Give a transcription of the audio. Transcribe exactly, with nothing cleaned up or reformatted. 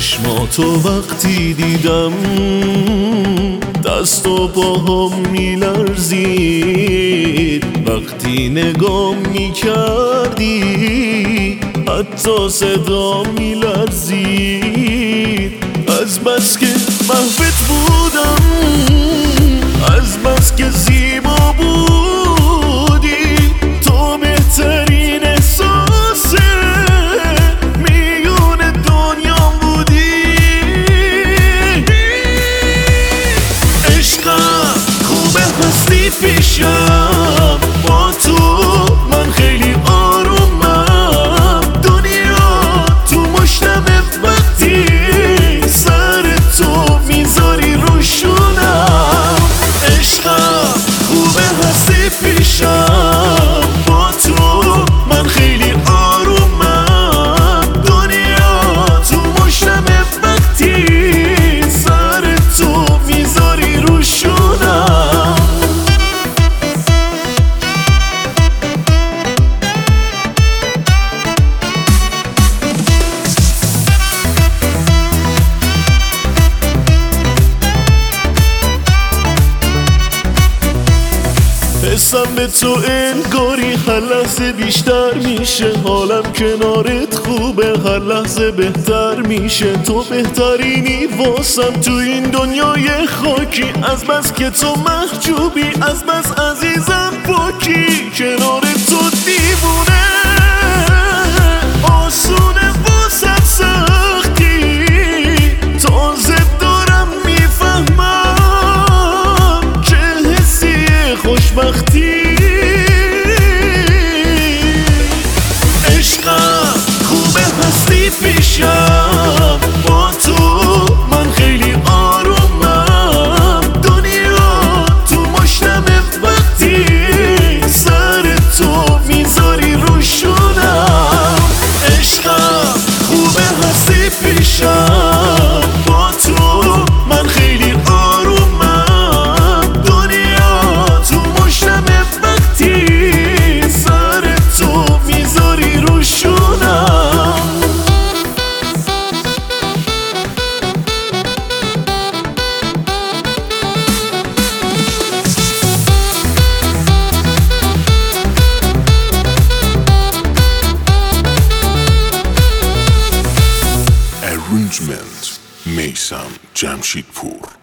چشماتو وقتی دیدم دست و پاهم میلرزید، وقتی نگاه میکردی حتی صدا میلرزید. از بس که محوت بودم، از بس که زیبا بودی، تو بهترین احساس میون دنیا بودی. عشقم خوبه هستی پیشم، با تو من خیلی آرومم. دنیا تو مشتمه وقتی سر تو میذاری روشونم. عشقم خوبه هستی پیشم، با تو من خیلی آرومم. دنیا تو مشتمه وقتی سر تو میذاری روشونم. حسم به تو انگاری هر لحظه بیشتر میشه، حالم کنارت خوبه هر لحظه بهتر میشه. تو بهترینی واسم تو این دنیای خاکی، از بس که تو محجوبی، از بس عزیزم پاکی. کنار تو دیوونه آسونه واسم سختی، تازه دارم میفهمم چه حسی خوشبختی. عشقم خوبه هستی پیشم، با تو من خیلی آرومم. دنیا تو مشتمه وقتی سر تو میذاری روشونم. عشقم خوبه هستی پیشم، با تو من خیلی آرومم. دنیا تو مشتمه وقتی سر تو میذاری روشونم. Arrangement میثم جمشیدپور.